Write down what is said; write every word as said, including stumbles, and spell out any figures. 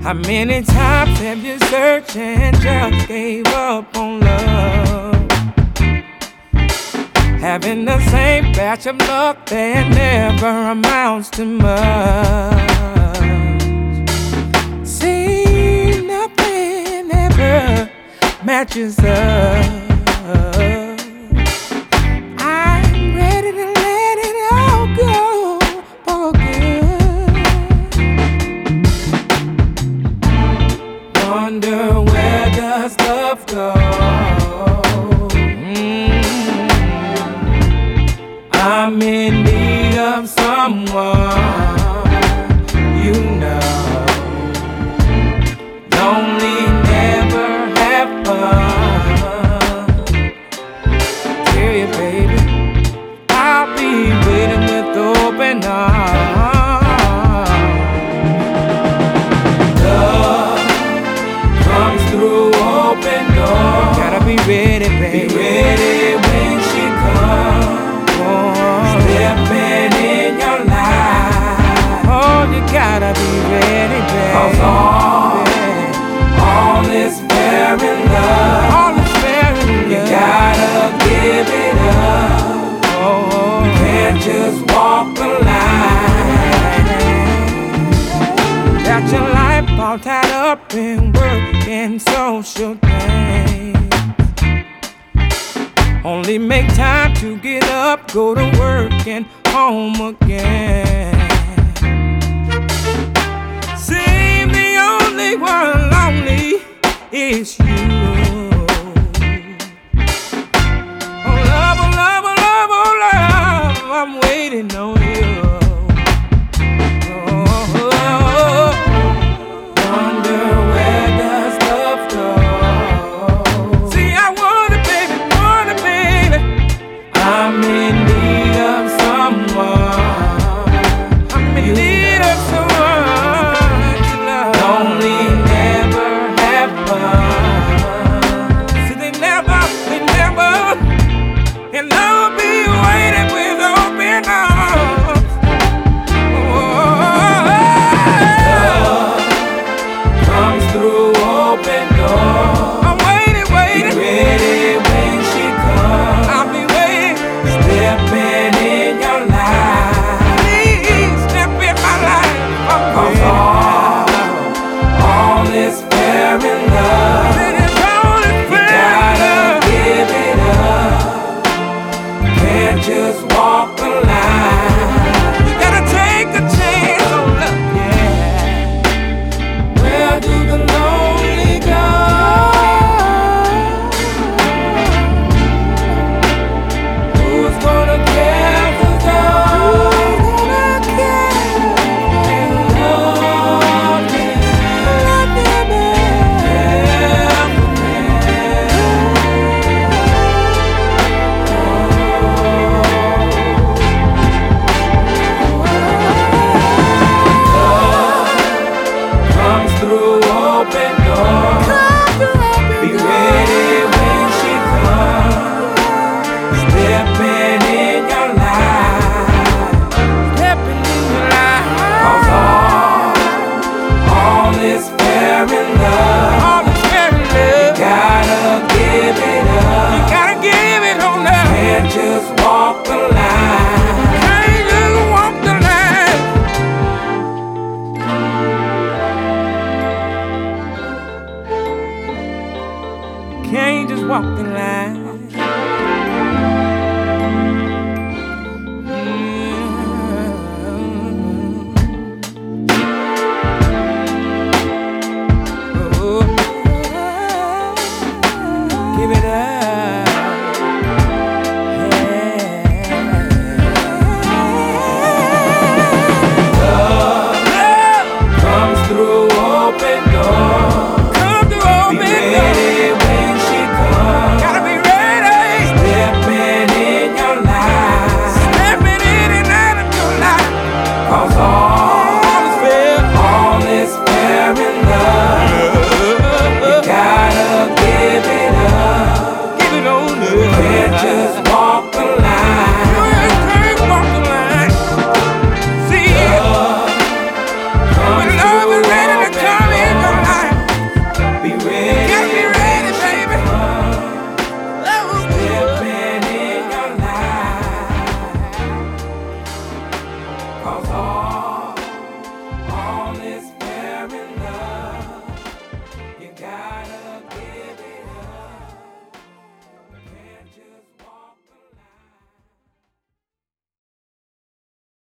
How many times have you searched and just gave up on love? Having the same batch of luck that never amounts to much. See, nothing ever matches up. I'm ready to let it all go for good. Wonder where does love go? Mm. I'm in need of someone, you know. Lonely, never have fun. Tell you, baby, I'll be waiting with open arms. Love comes through open doors. Gotta be ready, baby. Be ready when she comes. Stepping in your life. Oh, you gotta be ready, baby. 'Cause all, all is fair in love. All is fair in love. You gotta give it up. Oh, you can't just walk the line. Got your life all tied up in work and social things. Only make time to get up, go to work and home again. Seem the only one lonely is you. Oh love, oh love, oh love, oh love, I'm waiting on you. Oh, oh, oh. Wonder where does love go? See, I want it, baby, want it, baby. I'm in need of someone. I'm in need of someone to love. Lonely, never have fun. See, they never, they never, and I'll be waiting with open arms.